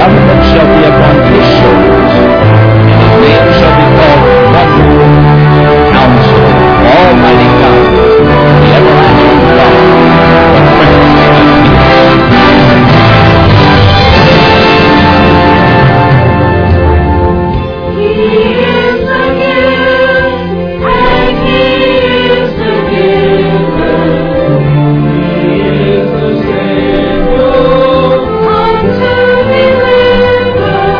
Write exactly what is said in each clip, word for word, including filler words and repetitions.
government shall be upon his shoulders, and his name shall be called Wonderful, Counselor, Almighty God, the Everlasting Father, the Prince of He is the Savior unto deliver.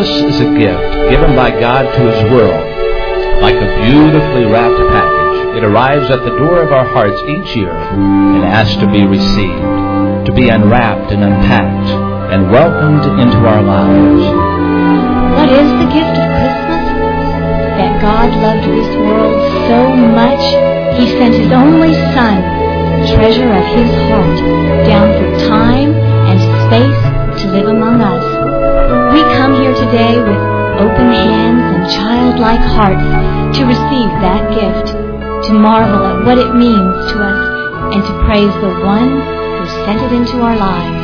Christmas is a gift given by God to His world. Like a beautifully wrapped package, it arrives at the door of our hearts each year and asks to be received, to be unwrapped and unpacked and welcomed into our lives. What is the gift of Christmas? That God loved this world so much, He sent His only Son, treasure of His heart, down through time and space to live among us. We come here today with open hands and childlike hearts to receive that gift, to marvel at what it means to us, and to praise the one who sent it into our lives.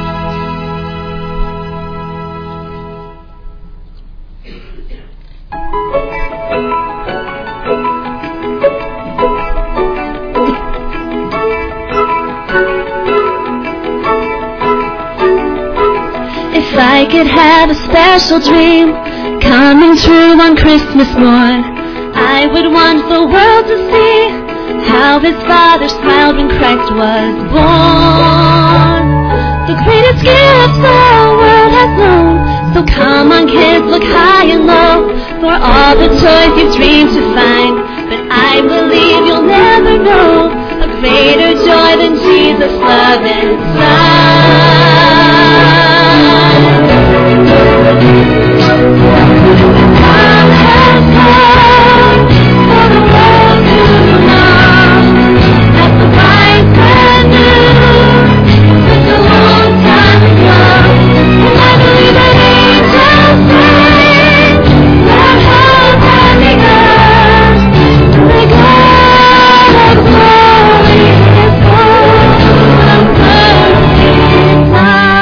If I could have a special dream coming true on Christmas morn, I would want the world to see how His Father smiled when Christ was born. The greatest gift the world has known. So come on kids, look high and low for all the toys you've dreamed to find. But I believe you'll never know a greater joy than Jesus' love inside. Time has come for the world to know that the bright brand new was a long time ago. And I believe that angels sing that hope and the earth, the God of glory is full of mercy time.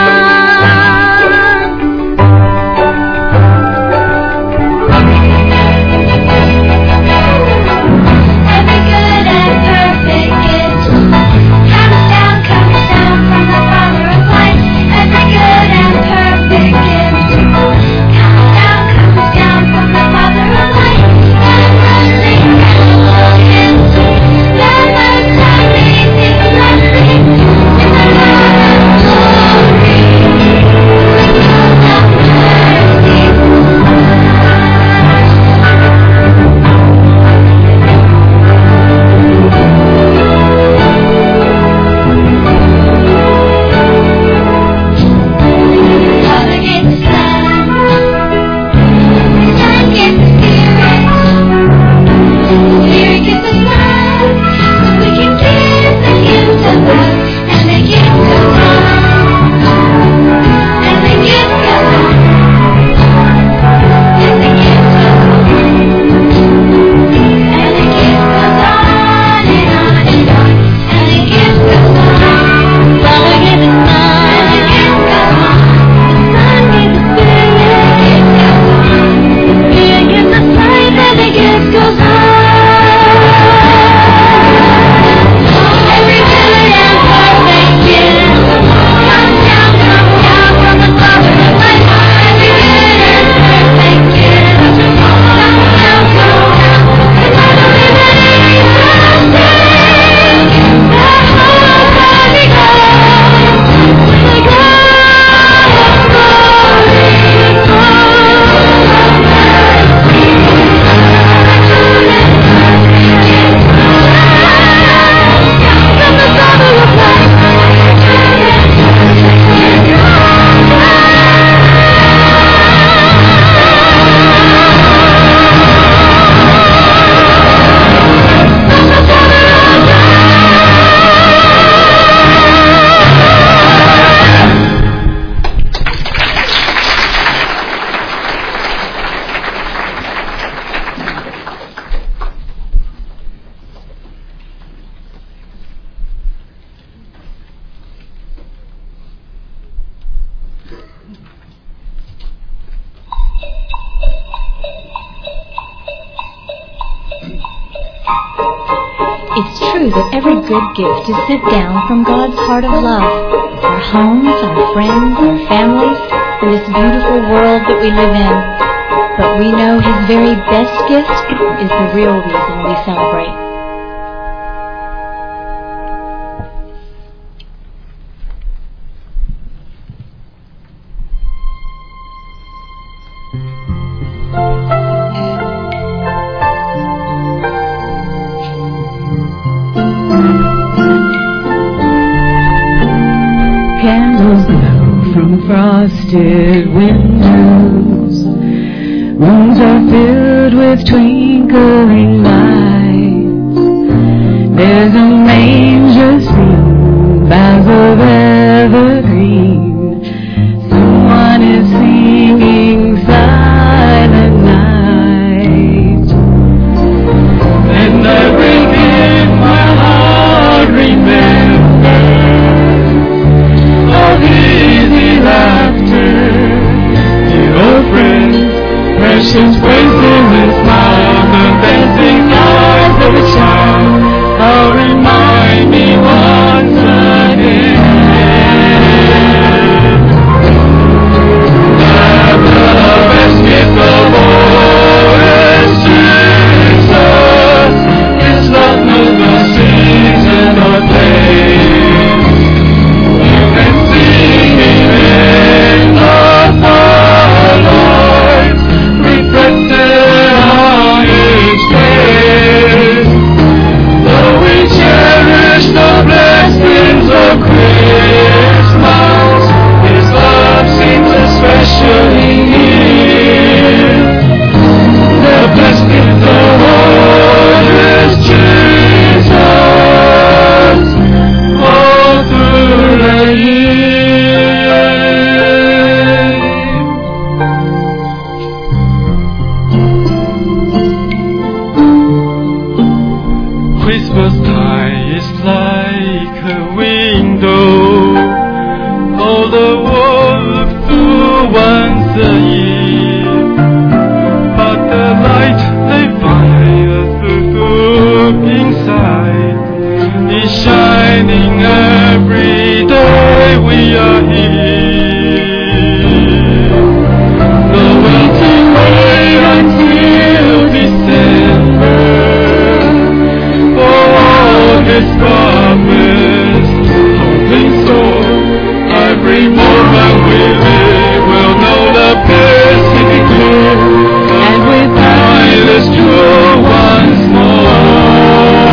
It's true that every good gift is sent down from God's heart of love. Our homes, our friends, our families, and this beautiful world that we live in. But we know His very best gift is the real reason we celebrate. Mm-hmm. candles glow from frosted windows. Rooms are filled with twinkling lights. There's a manger scene, boughs of evergreen. Someone is singing Silent Night. And I bring in my heart remembers of easy laughter, dear old friends, precious faces and smiles, the dancing eyes of a child. Oh, remind me once again that the best gift of all is Jesus. His love knows no season or place. You can see Him in the firelight, reflected on His face. Though we cherish the blessings of Christmas, His love seems especially near. The best gift of all is Jesus, all through the year. Christmas time is like a window. All the world looks through once a year. But the light they find us through inside is shining every day we are here. The waiting wait until December. His promise, hoping so. Every moment we live, we'll know the Pacific clear, and we find this true once more.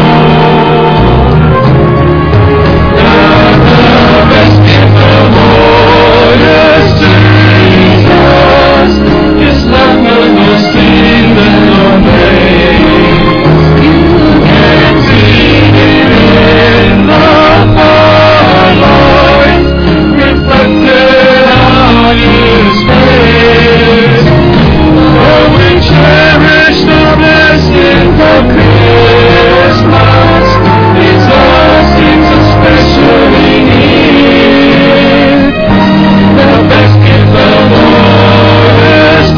That the best gift of all is Jesus. His love knows no season or place. You can see Him in the firelight, reflected on His face. Oh, we cherish the blessings of Christmas. His love seems especially near. The best gift of all is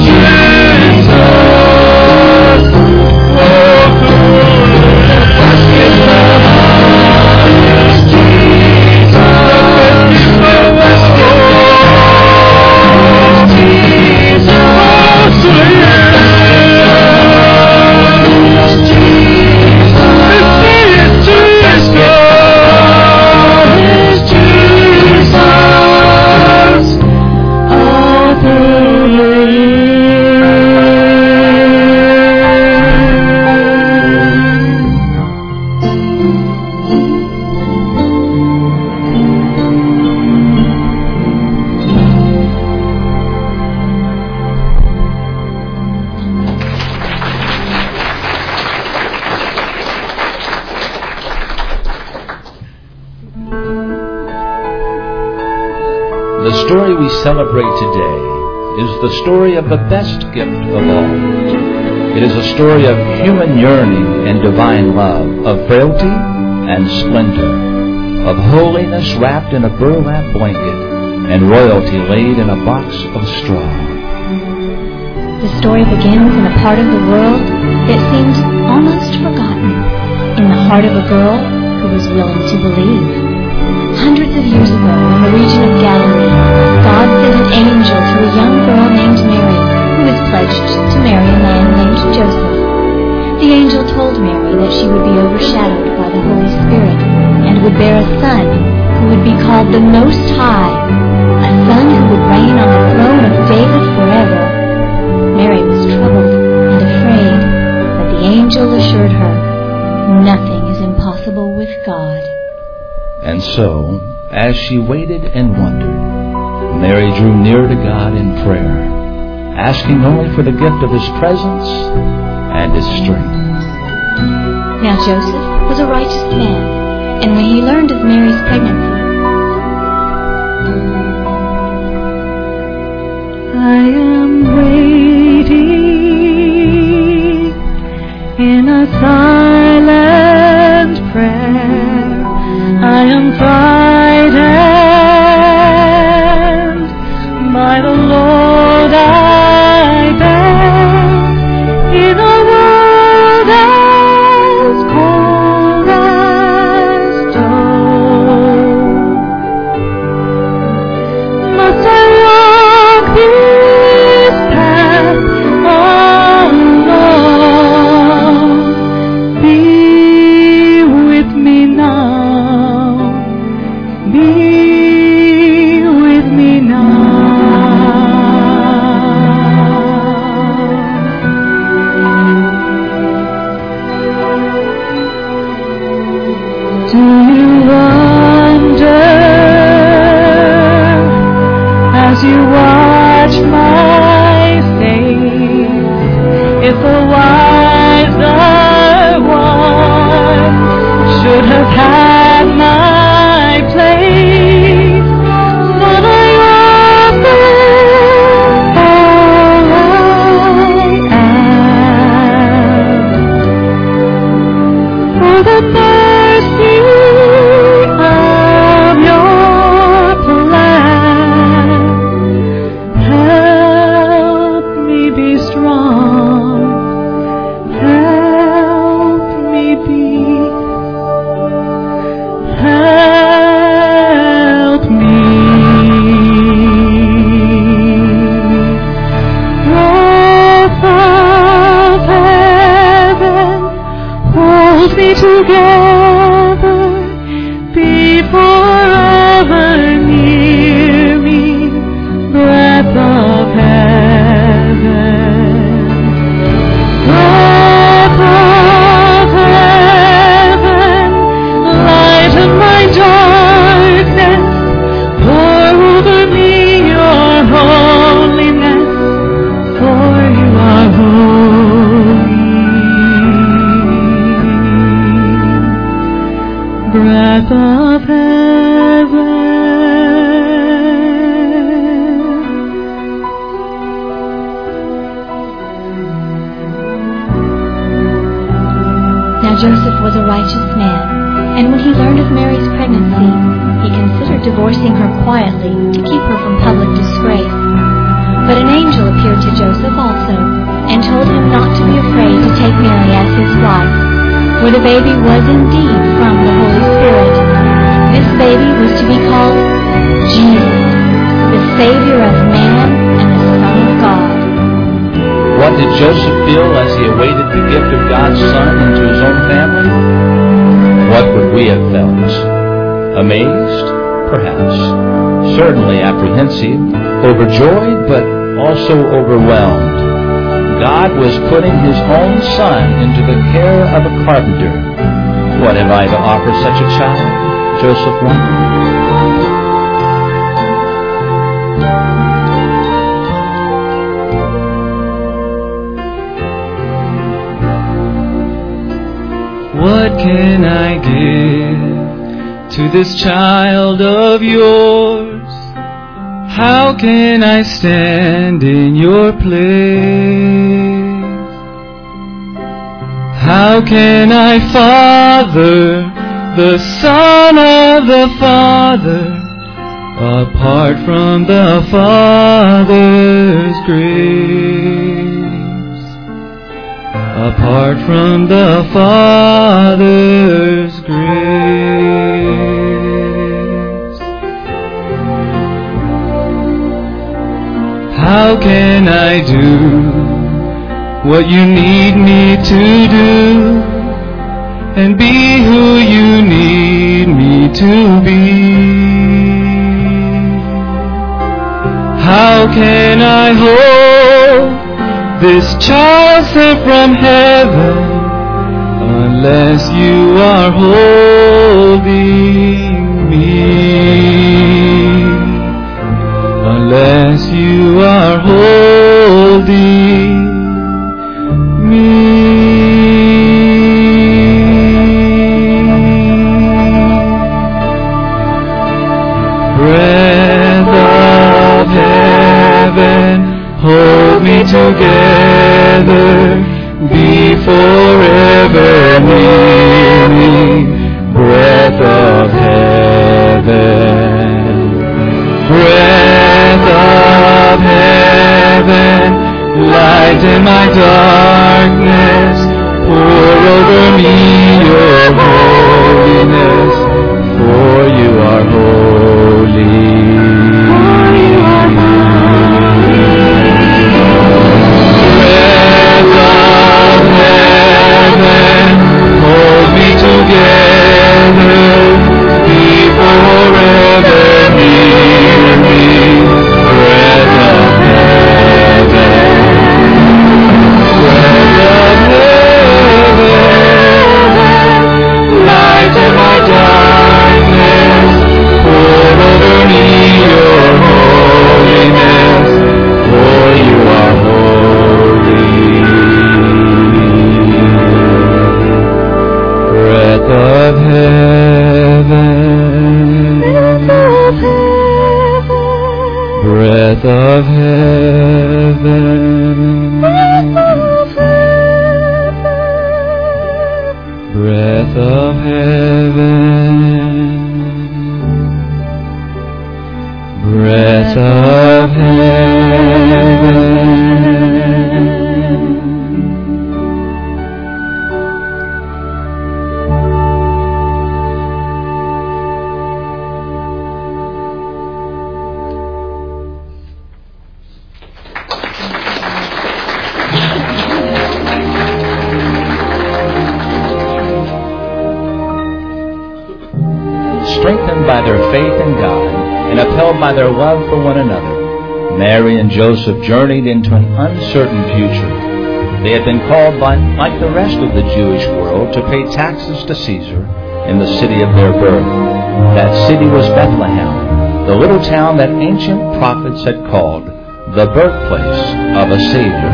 Jesus. Oh, the best gift of all is Jesus. The best gift of all is Jesus. Oh, Jesus. It's Jesus. It's Jesus. All through the year. The story we celebrate today is the story of the best gift of all. It is a story of human yearning and divine love, of frailty and splendor, of holiness wrapped in a burlap blanket, and royalty laid in a box of straw. The story begins in a part of the world that seemed almost forgotten, in the heart of a girl who was willing to believe. Hundreds of years ago, in the region of Galilee, God sent an angel to a young girl named Mary, who was pledged to marry a man named Joseph. The angel told Mary that she would be overshadowed by the Holy Spirit and would bear a son who would be called the Most High, a son who would reign on the throne of David forever. Mary was troubled and afraid, but the angel assured her, nothing is impossible with God. And so, As she waited and wondered, Mary drew near to God in prayer, asking only for the gift of His presence and His strength. Now Joseph was a righteous man, and when he learned of Mary's pregnancy, I am waiting in a silent prayer. I am frightened by the load I bear in a world as cold as stone. Must I walk this path alone? Be with me now. Be with me now. Do you wonder as you watch my face if a wiser one should have had my place? But I offer all I am for the mercy of your plan. Help me be strong. Help me be. Help me. Breath of heaven, hold me together. Be forever near me. Breath of heaven. Breath of heaven, lighten my darkness. Pour over me your holiness, for you are holy. Breath of heaven. Now Joseph was a righteous man, and when he learned of Mary's pregnancy, he considered divorcing her quietly to keep her from public disgrace. But an angel appeared to Joseph also, and told him not to be afraid to take Mary as his wife, for the baby was indeed from the Holy Spirit. This baby was to be called Jesus, the Savior of man and the Son of God. What did Joseph feel as he awaited the gift of God's Son into his own family? What would we have felt? Amazed? Perhaps. Certainly apprehensive, overjoyed, but also overwhelmed. God was putting His own Son into the care of a carpenter. What have I to offer such a child? Joseph wondered. What can I give to this child of yours? How can I stand in your place? How can I father the Son of the Father apart from the Father's grace? Apart from the Father's grace. How can I do what you need me to do and be who you need me to be? How can I hold this child sent from heaven unless you are holding me? light in my darkness. Pour over me your holiness, for you are holy. Breath of heaven, hold me together, be forever near me. Breath of heaven, breath of heaven, light in my darkness, pour over me your holiness, for you are holy. Breath of heaven, breath of heaven, breath of heaven, breath of heaven. Strengthened by their faith in God and upheld by their love for one another, Mary and Joseph journeyed into an uncertain future. They had been called by, like the rest of the Jewish world, to pay taxes to Caesar in the city of their birth. That city was Bethlehem, the little town that ancient prophets had called the birthplace of a Savior.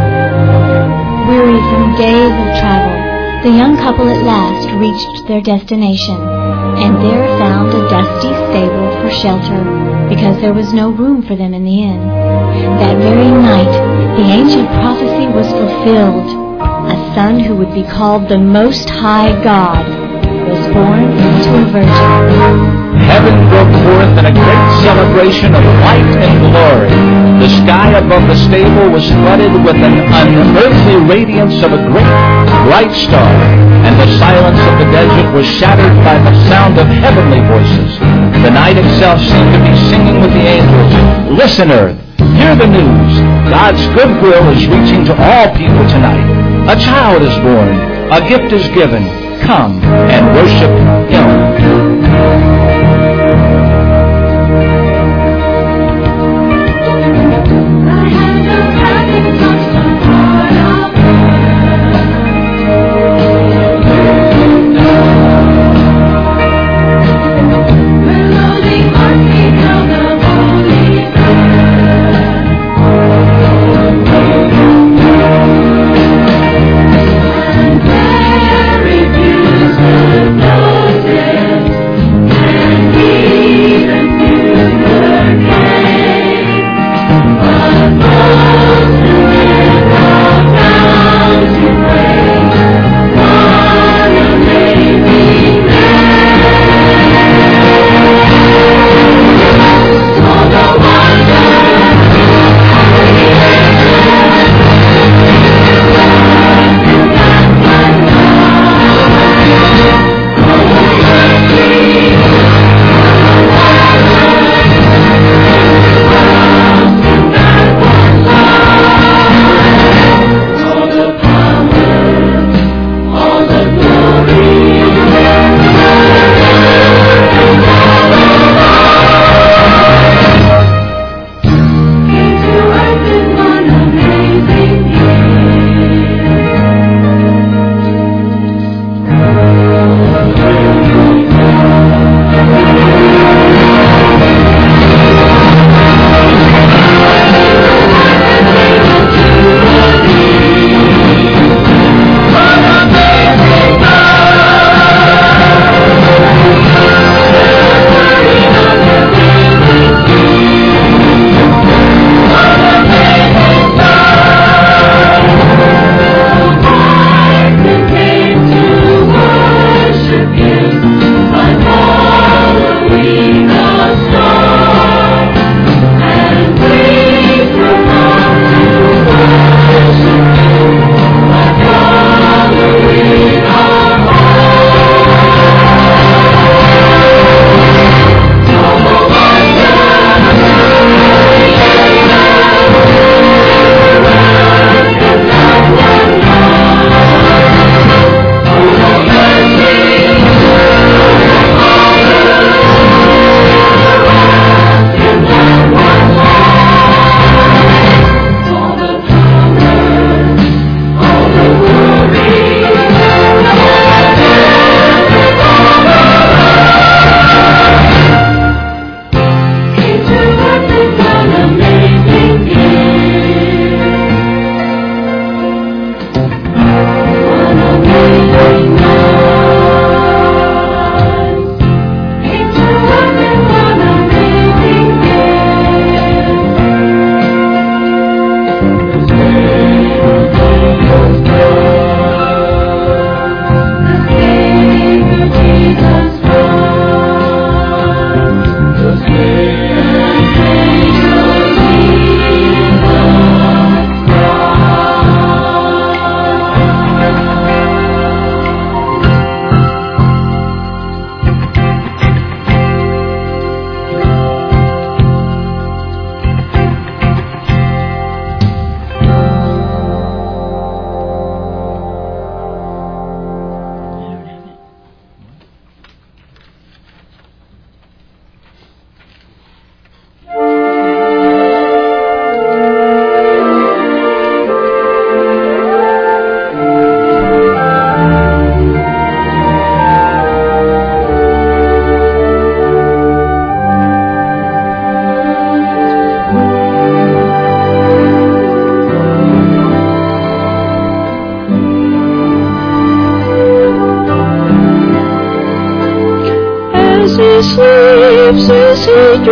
Weary from days of travel, the young couple at last reached their destination, and there found a dusty stable for shelter, because there was no room for them in the inn. That very night, the ancient prophecy was fulfilled. A son who would be called the Most High God was born to a virgin. Heaven broke forth in a great celebration of light and glory. The sky above the stable was flooded with an unearthly radiance of a great, bright star, and the silence of the desert was shattered by the sound of heavenly voices. The night itself seemed to be singing with the angels. Listen, earth, hear the news. God's goodwill is reaching to all people tonight. A child is born. A gift is given. Come and worship Him. Thank you.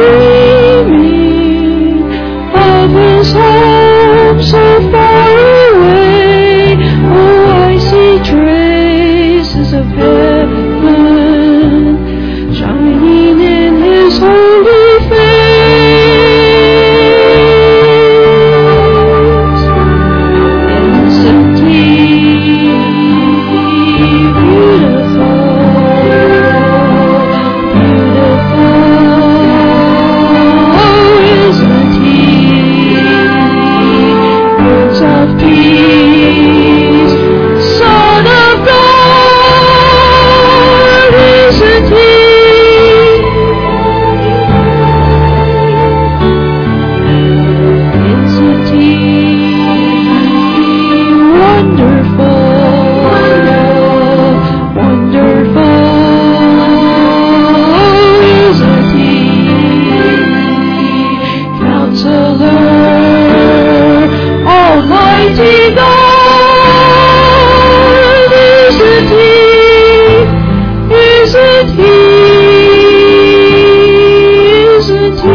dreaming of his home so far away. Oh, I see traces of heaven shining in his holy face. Innocently beautiful, isn't he? Prince of Peace, Son of God, isn't he? Isn't he wonderful, wonderful, isn't he? Counselor, Almighty God, isn't he? Isn't he? Isn't he?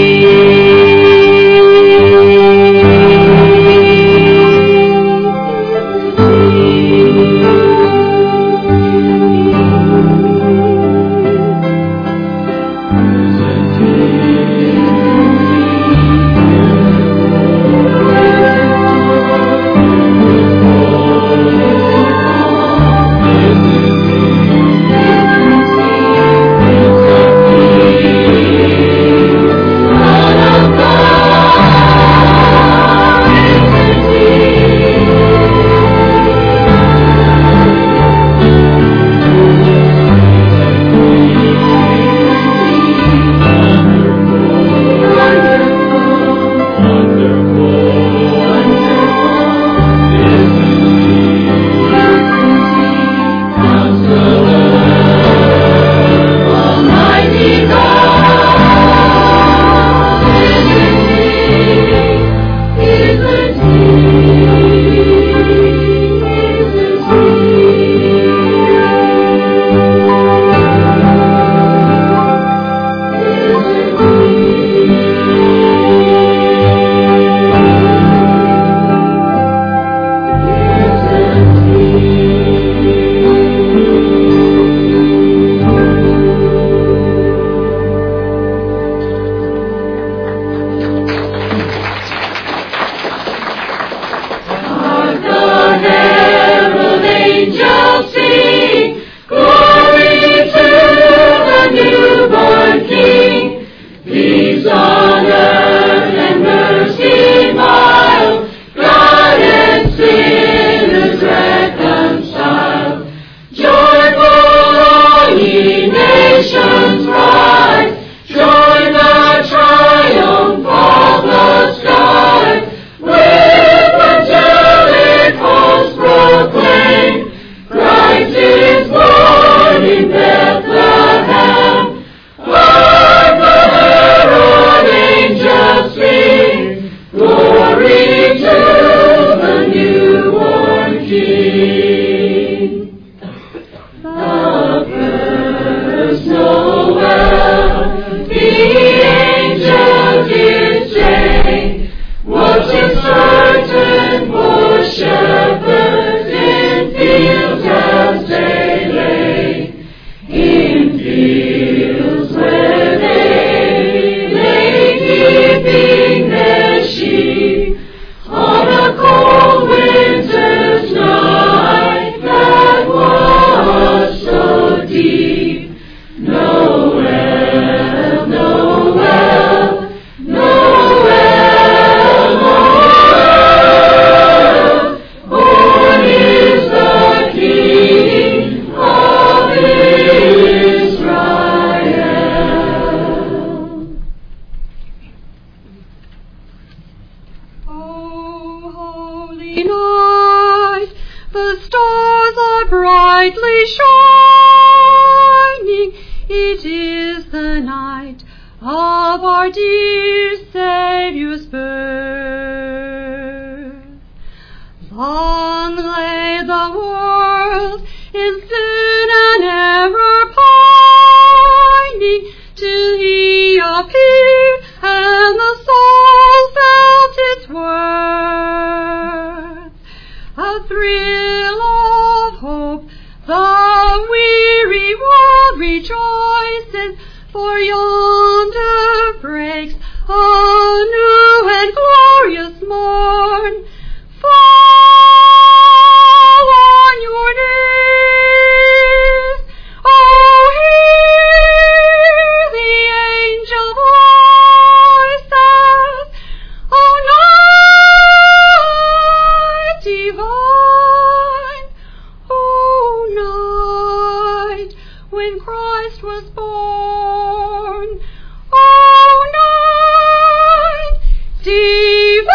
brightly shining. It is the night of our dear Saviour's birth. Long lay the world in sin and error pining, till he appeared, and the soul felt its worth. A thrill of hope, the weary world rejoices, for yonder breaks a new and glorious morn. Fall on your knees, oh, hear the angel voices, oh, night divine, oh, night when Christ was born, oh, night divine.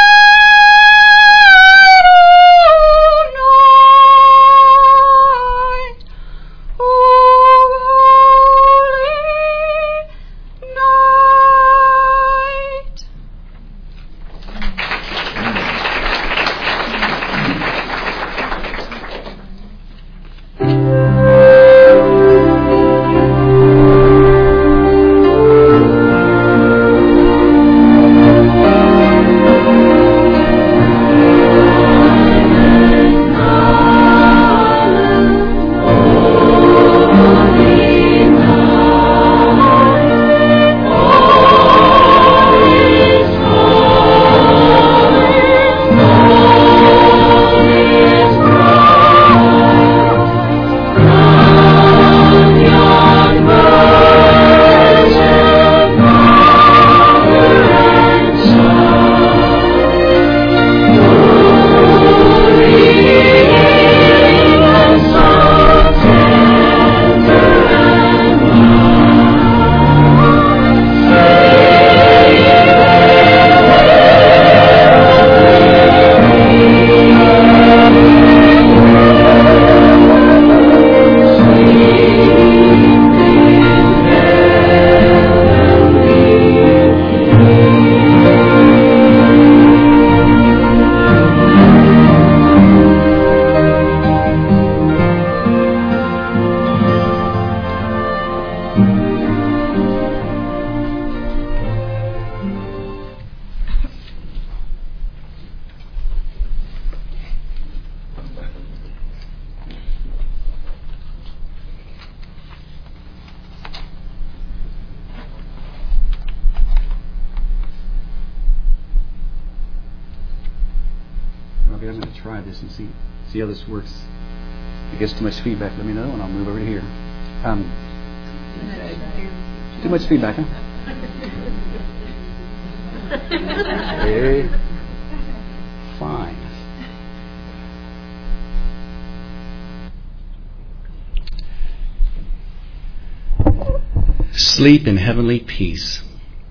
Okay, I'm going to try this and see see how this works. If it gets too much feedback, let me know, and I'll move over to here. Um, too much feedback, huh? Okay. Fine. Sleep in heavenly peace.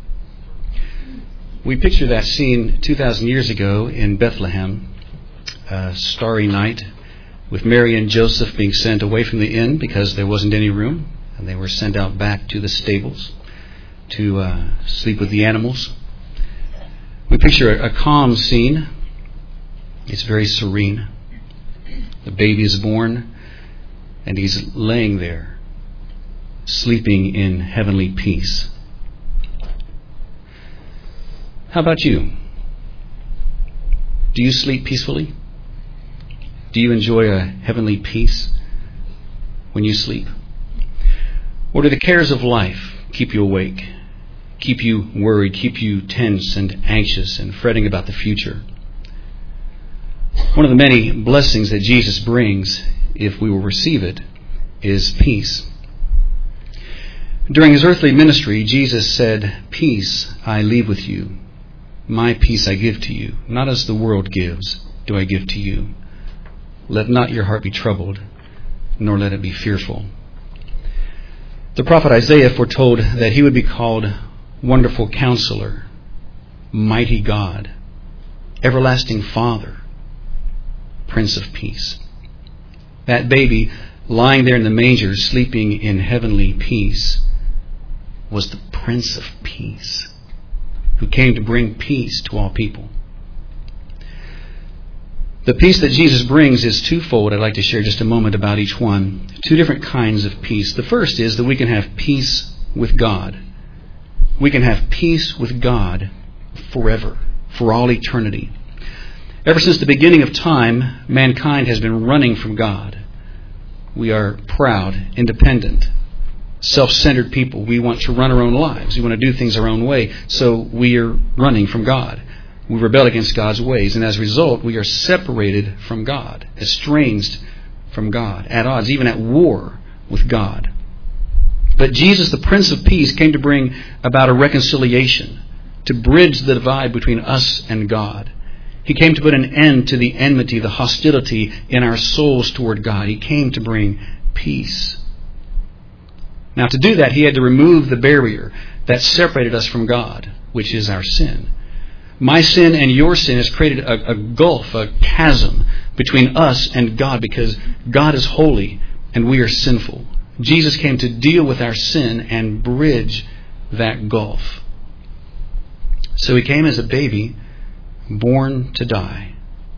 We picture that scene two thousand years ago in Bethlehem, a starry night, with Mary and Joseph being sent away from the inn because there wasn't any room, and they were sent out back to the stables to uh, sleep with the animals. We picture a, a calm scene. It's very serene. The baby is born, and he's laying there, sleeping in heavenly peace. How about you? Do you sleep peacefully? Do you enjoy a heavenly peace when you sleep? Or do the cares of life keep you awake, keep you worried, keep you tense and anxious and fretting about the future? One of the many blessings that Jesus brings, if we will receive it, is peace. During his earthly ministry, Jesus said, "Peace I leave with you. My peace I give to you. Not as the world gives, do I give to you. Let not your heart be troubled, nor let it be fearful." The prophet Isaiah foretold that he would be called Wonderful Counselor, Mighty God, Everlasting Father, Prince of Peace. That baby lying there in the manger, sleeping in heavenly peace, was the Prince of Peace, who came to bring peace to all people. The peace that Jesus brings is twofold. I'd like to share just a moment about each one. Two different kinds of peace. The first is that we can have peace with God. we can have peace with God forever, for all eternity. Ever since the beginning of time, mankind has been running from God. We are proud, independent, self-centered people. We want to run our own lives. We want to do things our own way. So we are running from God. We rebel against God's ways. And as a result, we are separated from God, estranged from God, at odds, even at war with God. But Jesus, the Prince of Peace, came to bring about a reconciliation, to bridge the divide between us and God. He came to put an end to the enmity, the hostility in our souls toward God. He came to bring peace. Now, to do that, He had to remove the barrier that separated us from God, which is our sin. My sin and your sin has created a, a gulf, a chasm between us and God, because God is holy and we are sinful. Jesus came to deal with our sin and bridge that gulf. So He came as a baby, born to die.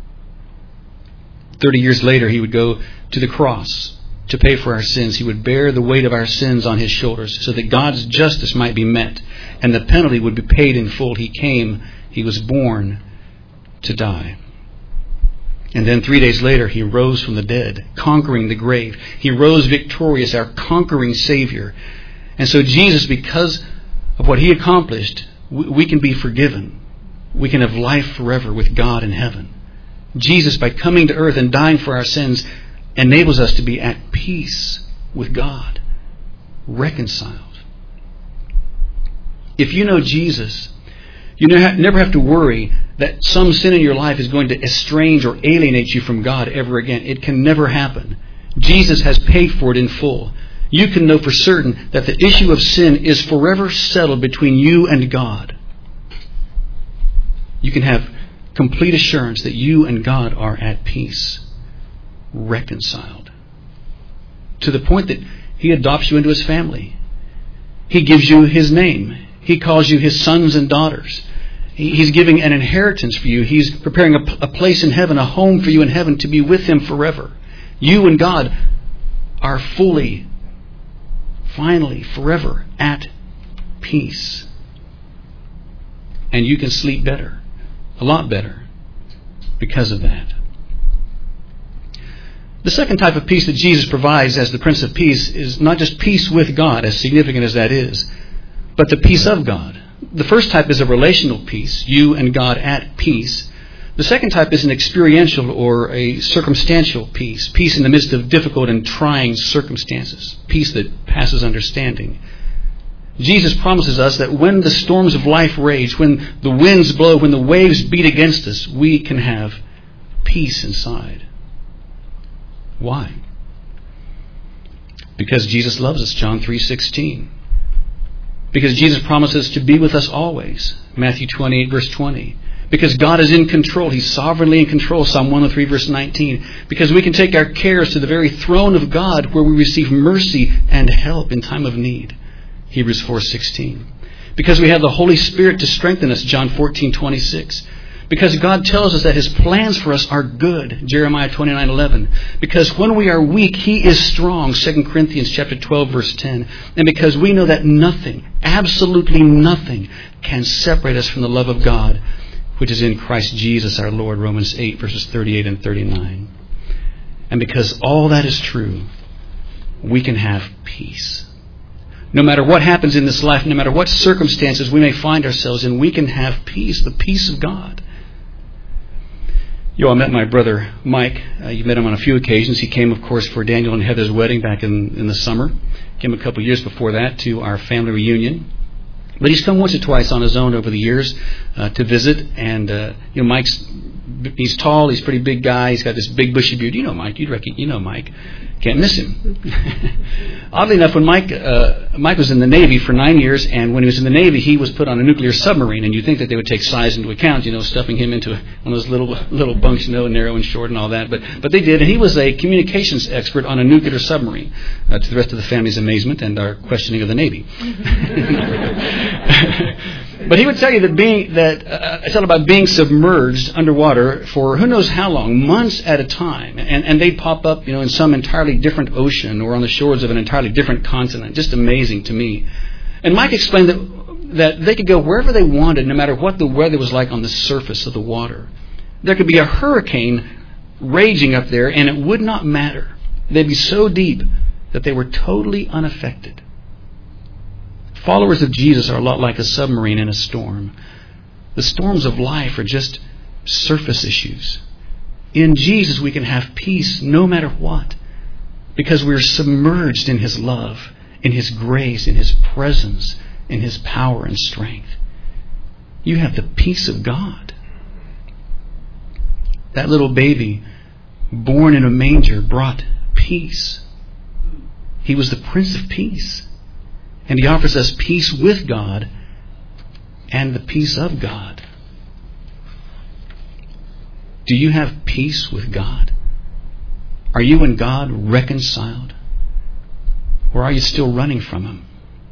Thirty years later, He would go to the cross to pay for our sins. He would bear the weight of our sins on His shoulders so that God's justice might be met and the penalty would be paid in full. He came, He was born to die. And then three days later, He rose from the dead, conquering the grave. He rose victorious, our conquering Savior. And so Jesus, because of what He accomplished, we can be forgiven. We can have life forever with God in heaven. Jesus, by coming to earth and dying for our sins, enables us to be at peace with God, reconciled. If you know Jesus, you never have to worry that some sin in your life is going to estrange or alienate you from God ever again. It can never happen. Jesus has paid for it in full. You can know for certain that the issue of sin is forever settled between you and God. You can have complete assurance that you and God are at peace, reconciled, to the point that He adopts you into His family. He gives you His name. He calls you His sons and daughters. He's giving an inheritance for you. He's preparing a, a place in heaven, a home for you in heaven to be with Him forever. You and God are fully, finally, forever at peace. And you can sleep better. A lot better because of that. The second type of peace that Jesus provides as the Prince of Peace is not just peace with God, as significant as that is, but the peace of God. The first type is a relational peace, you and God at peace. The second type is an experiential or a circumstantial peace, peace in the midst of difficult and trying circumstances, peace that passes understanding. Jesus promises us that when the storms of life rage, when the winds blow, when the waves beat against us, we can have peace inside. Why? Because Jesus loves us, John three sixteen. Because Jesus promises to be with us always, Matthew twenty-eight, verse twenty. Because God is in control. He's sovereignly in control, Psalm one oh three, verse nineteen. Because we can take our cares to the very throne of God where we receive mercy and help in time of need, Hebrews four sixteen. Because we have the Holy Spirit to strengthen us, John fourteen twenty-six. Because God tells us that His plans for us are good, Jeremiah twenty-nine eleven. Because when we are weak, He is strong, Second Corinthians chapter twelve, verse ten. And because we know that nothing, absolutely nothing, can separate us from the love of God, which is in Christ Jesus our Lord, Romans eight, verses thirty-eight and thirty-nine. And because all that is true, we can have peace. No matter what happens in this life, no matter what circumstances we may find ourselves in, we can have peace, the peace of God. You all met my brother Mike. Uh, you met him on a few occasions. He came, of course, for Daniel and Heather's wedding back in, in the summer. Came a couple of years before that to our family reunion. But he's come once or twice on his own over the years uh, to visit. And uh, you know, Mike's he's tall. He's a pretty big guy. He's got this big bushy beard. You know Mike. You'd reckon you know Mike. Can't miss him. Oddly enough, when Mike uh, Mike was in the Navy for nine years, and when he was in the Navy, he was put on a nuclear submarine. And you'd think that they would take size into account, you know, stuffing him into one of those little little bunks, you know, narrow and short and all that. But but they did, and he was a communications expert on a nuclear submarine, uh, to the rest of the family's amazement and our questioning of the Navy. But he would tell you that being that uh, it's all about being submerged underwater for who knows how long, months at a time, and and they'd pop up, you know, in some entirely different ocean or on the shores of an entirely different continent. Just amazing to me. And Mike explained that that they could go wherever they wanted, no matter what the weather was like on the surface of the water. There could be a hurricane raging up there, and it would not matter. They'd be so deep that they were totally unaffected. Followers of Jesus are a lot like a submarine in a storm. The storms of life are just surface issues. In Jesus, we can have peace no matter what, because we're submerged in His love, in His grace, in His presence, in His power and strength. You have the peace of God. That little baby born in a manger brought peace. He was the Prince of Peace. And He offers us peace with God and the peace of God. Do you have peace with God? Are you and God reconciled? Or are you still running from Him?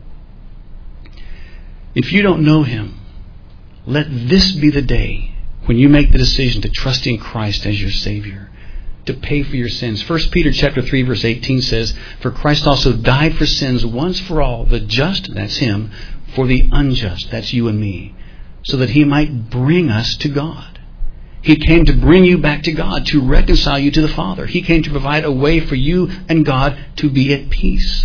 If you don't know Him, let this be the day when you make the decision to trust in Christ as your Savior, to pay for your sins. First Peter chapter three verse eighteen says, "For Christ also died for sins once for all, the just," that's Him, "for the unjust," that's you and me, so that He might bring us to God. He came to bring you back to God, to reconcile you to the Father. He came to provide a way for you and God to be at peace.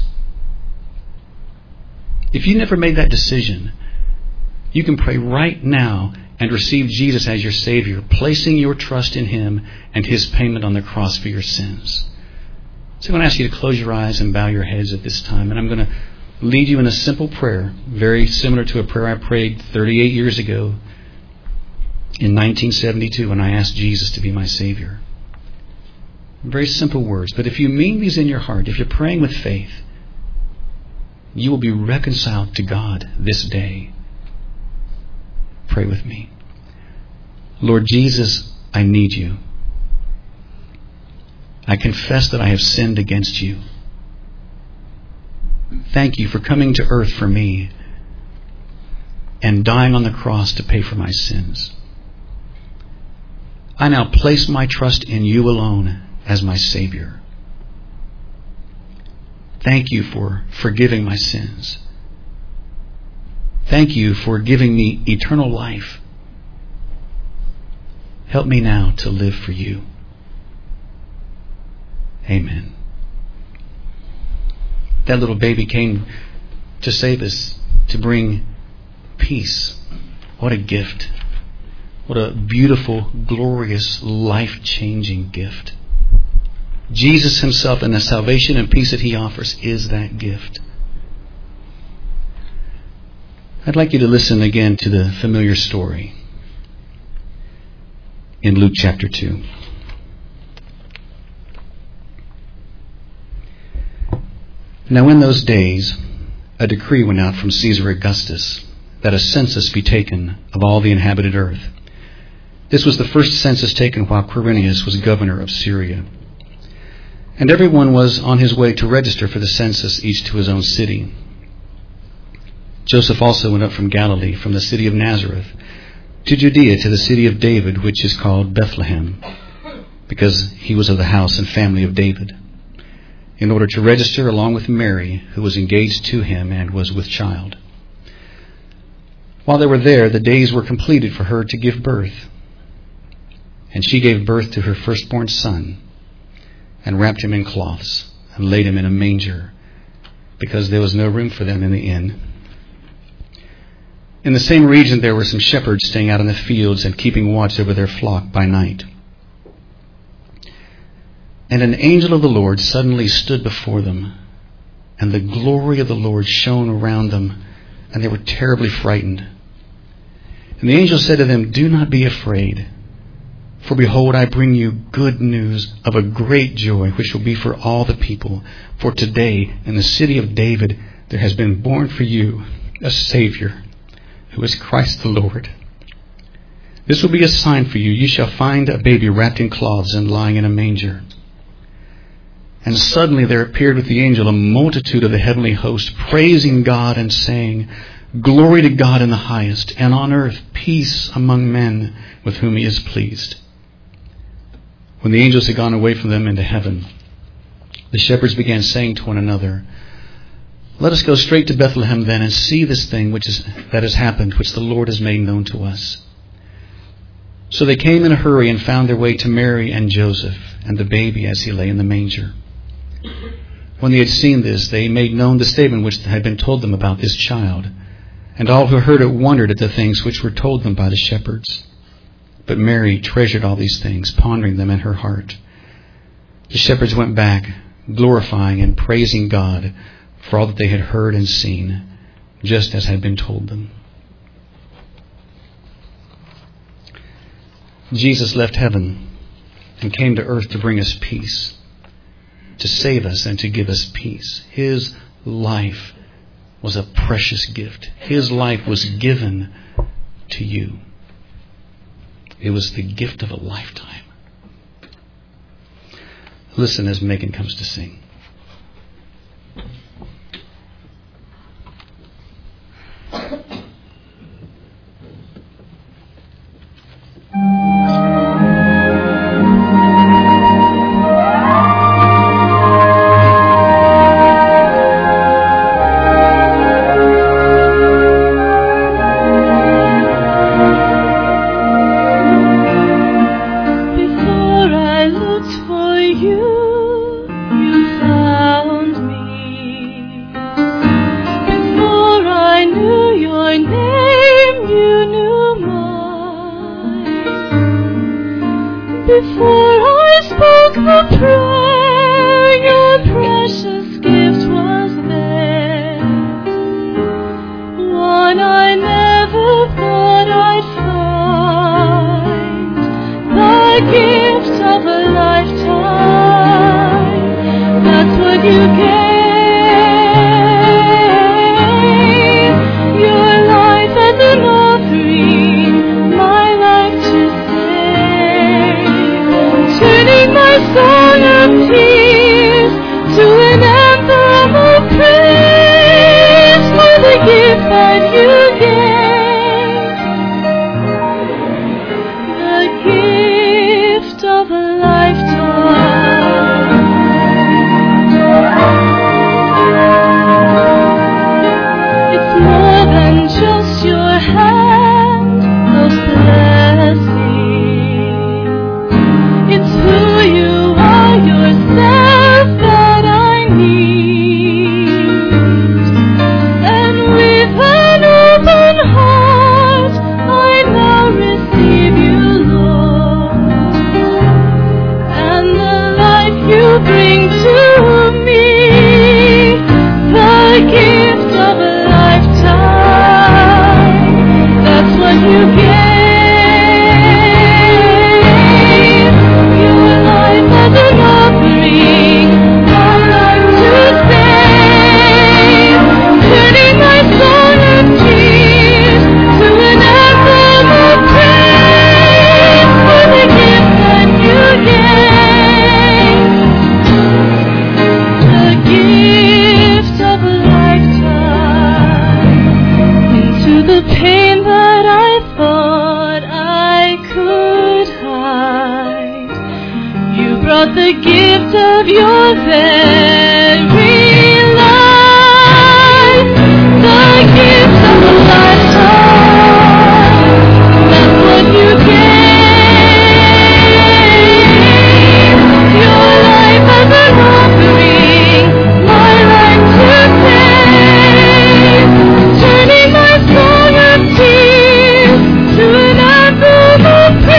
If you never made that decision, you can pray right now and receive Jesus as your Savior, placing your trust in Him and His payment on the cross for your sins. So I'm going to ask you to close your eyes and bow your heads at this time. And I'm going to lead you in a simple prayer, very similar to a prayer I prayed thirty-eight years ago in nineteen seventy-two when I asked Jesus to be my Savior. Very simple words. But if you mean these in your heart, if you're praying with faith, you will be reconciled to God this day. Pray with me. Lord Jesus, I need You. I confess that I have sinned against You. Thank You for coming to earth for me and dying on the cross to pay for my sins. I now place my trust in You alone as my Savior. Thank You for forgiving my sins. Thank You for giving me eternal life. Help me now to live for You. Amen. That little baby came to save us, to bring peace. What a gift. What a beautiful, glorious, life-changing gift. Jesus Himself and the salvation and peace that He offers is that gift. I'd like you to listen again to the familiar story in Luke chapter two. Now in those days, a decree went out from Caesar Augustus that a census be taken of all the inhabited earth. This was the first census taken while Quirinius was governor of Syria. And everyone was on his way to register for the census, each to his own city. Joseph also went up from Galilee, from the city of Nazareth, to Judea, to the city of David, which is called Bethlehem, because he was of the house and family of David, in order to register along with Mary, who was engaged to him and was with child. While they were there, the days were completed for her to give birth. And she gave birth to her firstborn son, and wrapped him in cloths, and laid him in a manger, because there was no room for them in the inn. In the same region there were some shepherds staying out in the fields and keeping watch over their flock by night. And an angel of the Lord suddenly stood before them, and the glory of the Lord shone around them, and they were terribly frightened. And the angel said to them, "Do not be afraid, for behold, I bring you good news of a great joy, which will be for all the people. For today, in the city of David, there has been born for you a Savior, who is Christ the Lord. This will be a sign for you. You shall find a baby wrapped in cloths and lying in a manger." And suddenly there appeared with the angel a multitude of the heavenly host, praising God and saying, "Glory to God in the highest, and on earth peace among men with whom He is pleased." When the angels had gone away from them into heaven, the shepherds began saying to one another, Let us go straight to Bethlehem then and see this thing which is that has happened, which the Lord has made known to us. So they came in a hurry and found their way to Mary and Joseph and the baby as he lay in the manger. When they had seen this, they made known the statement which had been told them about this child. And all who heard it wondered at the things which were told them by the shepherds. But Mary treasured all these things, pondering them in her heart. The shepherds went back, glorifying and praising God for all that they had heard and seen, just as had been told them. Jesus left heaven and came to earth to bring us peace, to save us and to give us peace. His life was a precious gift. His life was given to you. It was the gift of a lifetime. Listen as Megan comes to sing.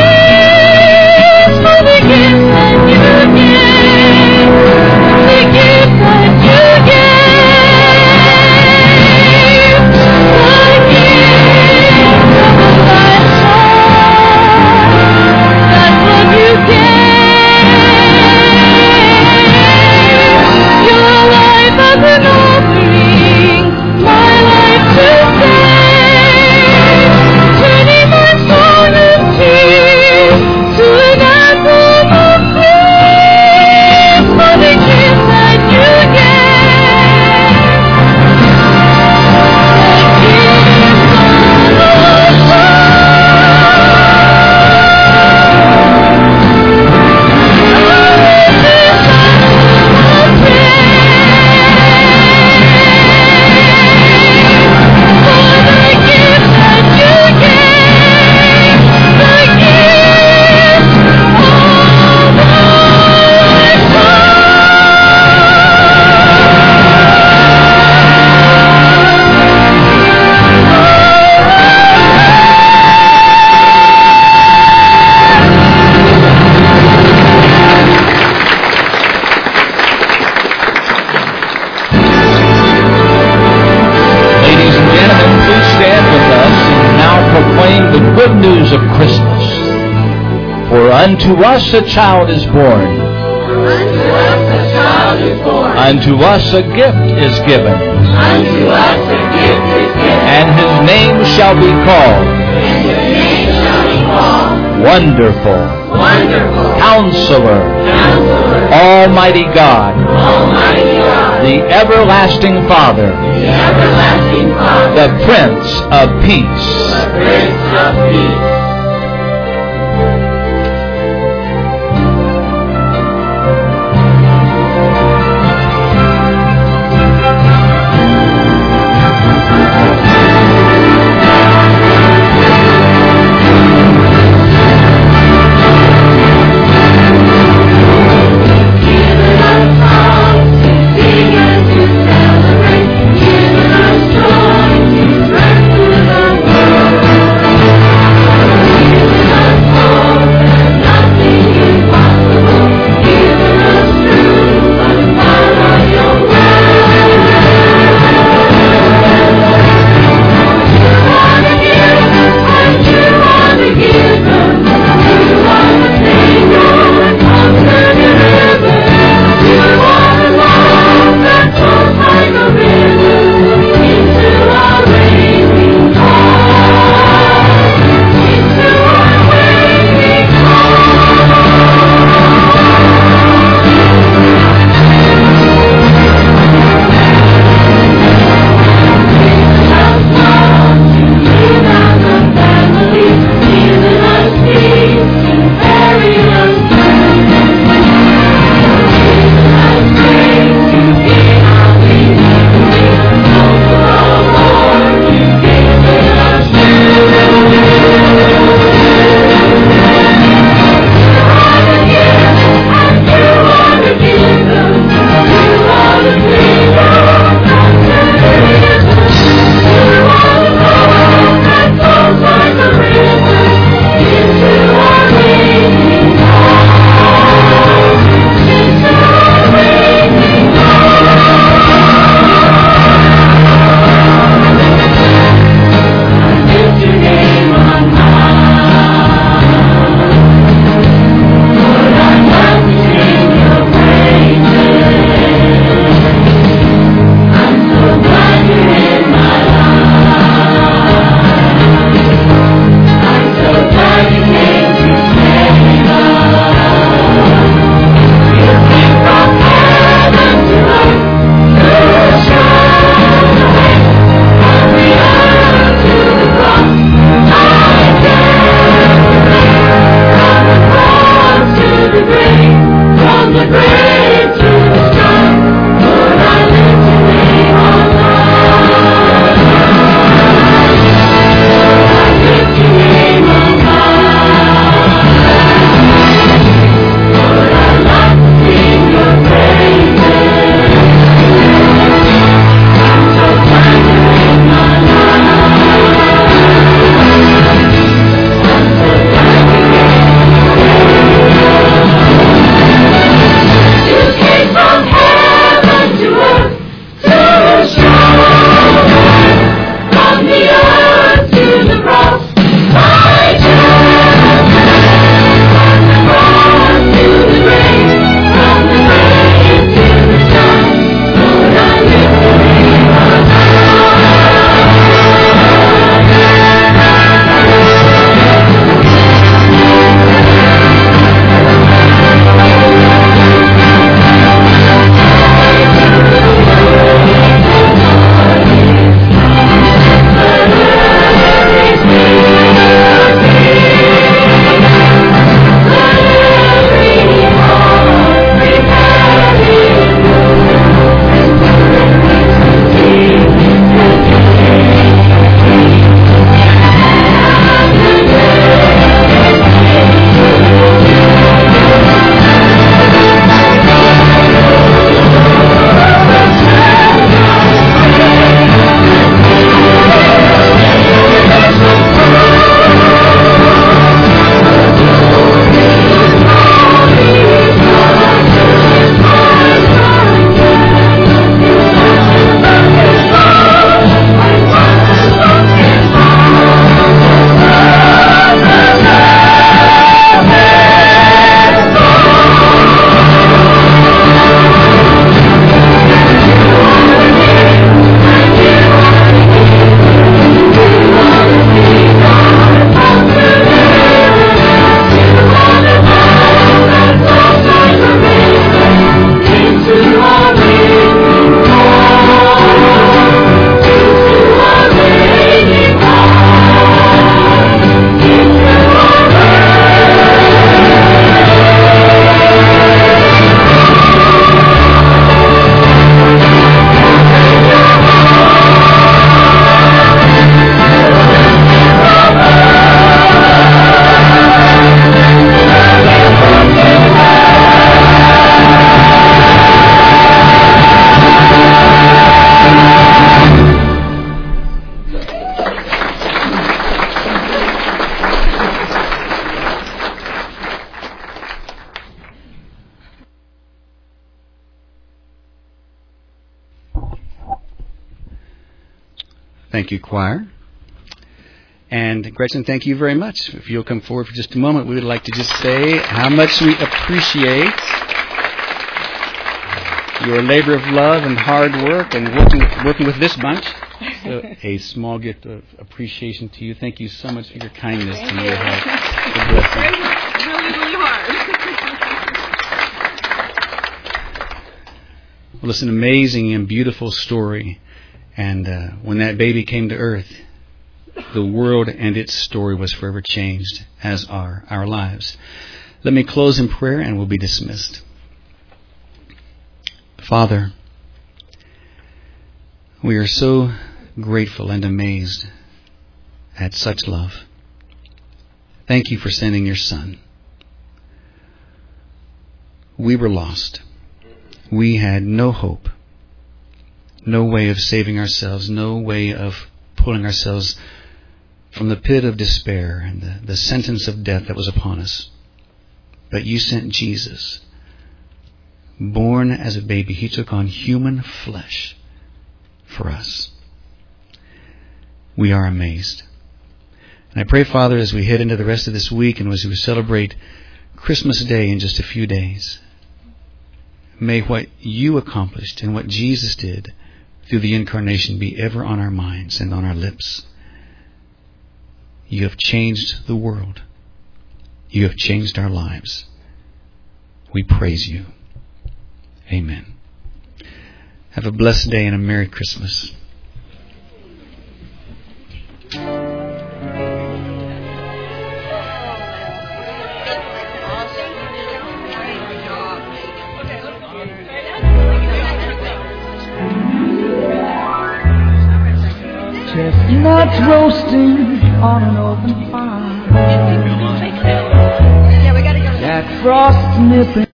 Again. of Christmas. For unto us a child is born. Unto us a child is born. Unto us a gift is given. Unto us a gift is given. And his name shall be called. And his name shall be called. Wonderful. Wonderful. Counselor. Counselor. Almighty God. Almighty God. The everlasting Father. The everlasting Father. The Prince of Peace. The Prince of Peace. Thank you. Thank you, choir. And Gretchen, thank you very much. If you'll come forward for just a moment, we would like to just say how much we appreciate your labor of love and hard work and working working with this bunch. So a small gift of appreciation to you. Thank you so much for your kindness and your help. God bless you. Really, really hard. Well, it's an amazing and beautiful story. And uh, when that baby came to earth, the world and its story was forever changed, as are our lives. Let me close in prayer and we'll be dismissed. Father, we are so grateful and amazed at such love. Thank you for sending your Son. We were lost. We had no hope, no way of saving ourselves, no way of pulling ourselves from the pit of despair and the, the sentence of death that was upon us. But you sent Jesus. Born as a baby, he took on human flesh for us. We are amazed. And I pray, Father, as we head into the rest of this week and as we celebrate Christmas Day in just a few days, may what you accomplished and what Jesus did through the incarnation be ever on our minds and on our lips. You have changed the world. You have changed our lives. We praise you. Amen. Have a blessed day and a Merry Christmas. Chestnuts roasting on an open fire. Jack Frost nipping.